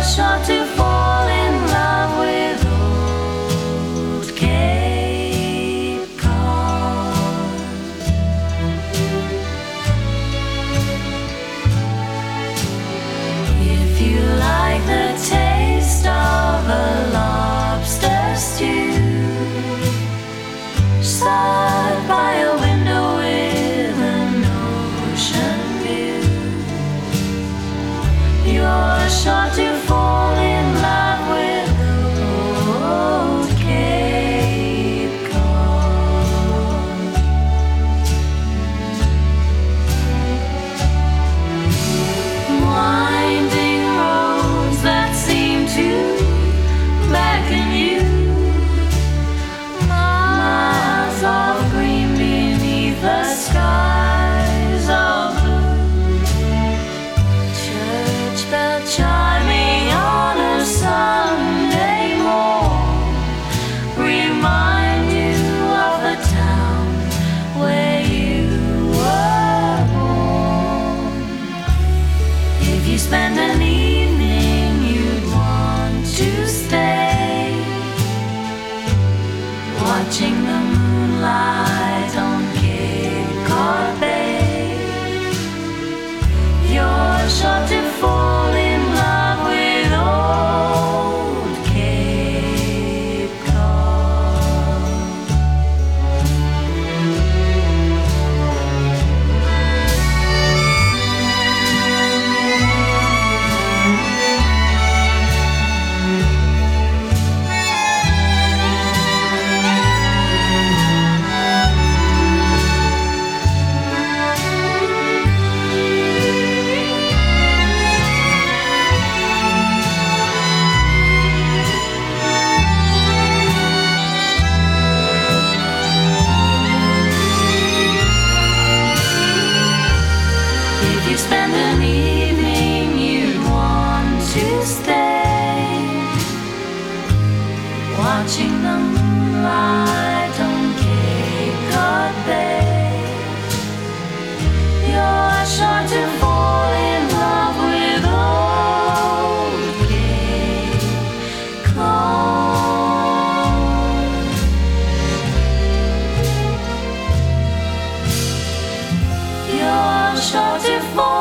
sure to fall in love with old Cape Cod. If you like the taste of a lobster stew, sat by a window with an ocean view, you're sure to fall in love with old Cape Cod. Winding roads that seem to beckon you, miles of green beneath the skies of blue, church bell chiming on a Sunday morn remind you of the town where you were born. If you spend an evening you'd want to stay, watching the moonlight on Cape Cod Bay, you're sure to fall in love with old Cape Cod. If you spend an evening you'd want to stay, watching the moonlight on Cape Cod Bay, you're sure to fall in love with old Cape Cod. You're sure to fall